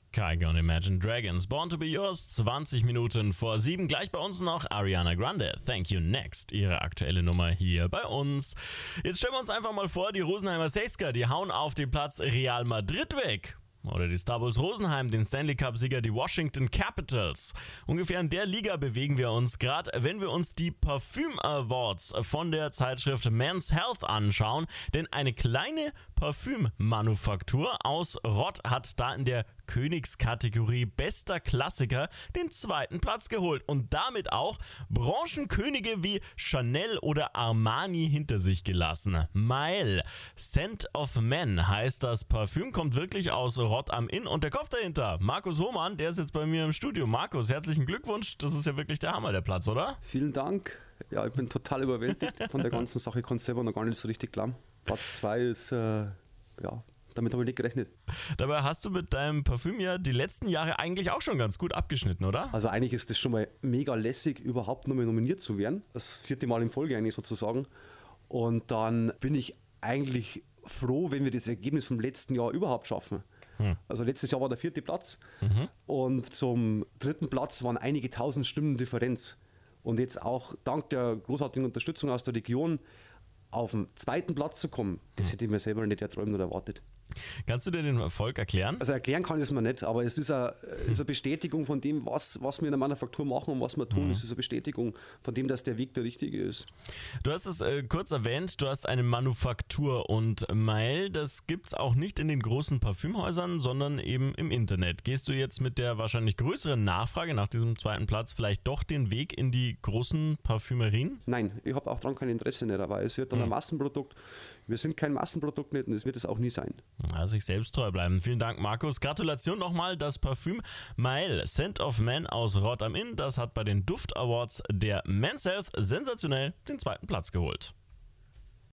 Kygo und Imagine Dragons, Born to be Yours, 20 Minuten vor 7. Gleich bei uns noch Ariana Grande, Thank You Next, ihre aktuelle Nummer hier bei uns. Jetzt stellen wir uns einfach mal vor, die Rosenheimer Sechzger, die hauen auf den Platz Real Madrid weg. Oder die Star Bulls Rosenheim, den Stanley Cup-Sieger, die Washington Capitals. Ungefähr in der Liga bewegen wir uns gerade, wenn wir uns die Parfüm Awards von der Zeitschrift Men's Health anschauen. Denn eine kleine Parfümmanufaktur aus Rott hat da in der Königskategorie Bester Klassiker den 2. Platz geholt und damit auch Branchenkönige wie Chanel oder Armani hinter sich gelassen. Mael, Scent of Men heißt das Parfüm, kommt wirklich aus Rott am Inn und der Kopf dahinter, Markus Hohmann, der ist jetzt bei mir im Studio. Markus, herzlichen Glückwunsch, das ist ja wirklich der Hammer, der Platz, oder? Vielen Dank. Ja, ich bin total überwältigt von der ganzen Sache, ich kann es selber noch gar nicht so richtig glauben. Platz 2 ist, damit habe ich nicht gerechnet. Dabei hast du mit deinem Parfüm ja die letzten Jahre eigentlich auch schon ganz gut abgeschnitten, oder? Also eigentlich ist das schon mal mega lässig, überhaupt nur mal nominiert zu werden. Das 4. Mal in Folge eigentlich sozusagen. Und dann bin ich eigentlich froh, wenn wir das Ergebnis vom letzten Jahr überhaupt schaffen. Also letztes Jahr war der 4. Platz und zum 3. Platz waren einige tausend Stimmen Differenz. Und jetzt auch dank der großartigen Unterstützung aus der Region auf den 2. Platz zu kommen, das hätte ich mir selber nicht erträumt oder erwartet. Kannst du dir den Erfolg erklären? Also erklären kann ich es mir nicht, aber es ist eine Bestätigung von dem, was wir in der Manufaktur machen und was wir tun. Es ist eine Bestätigung von dem, dass der Weg der richtige ist. Du hast es kurz erwähnt, du hast eine Manufaktur und Mael, das gibt es auch nicht in den großen Parfümhäusern, sondern eben im Internet. Gehst du jetzt mit der wahrscheinlich größeren Nachfrage nach diesem 2. Platz vielleicht doch den Weg in die großen Parfümerien? Nein, ich habe auch daran kein Interesse nicht, aber es wird dann ein Massenprodukt. Wir sind kein Massenprodukt nicht und es wird es auch nie sein. Also sich selbst treu bleiben. Vielen Dank, Markus. Gratulation nochmal. Das Parfüm Mael, Scent of Men aus Rott am Inn, das hat bei den Duft Awards der Men's Health sensationell den 2. Platz geholt.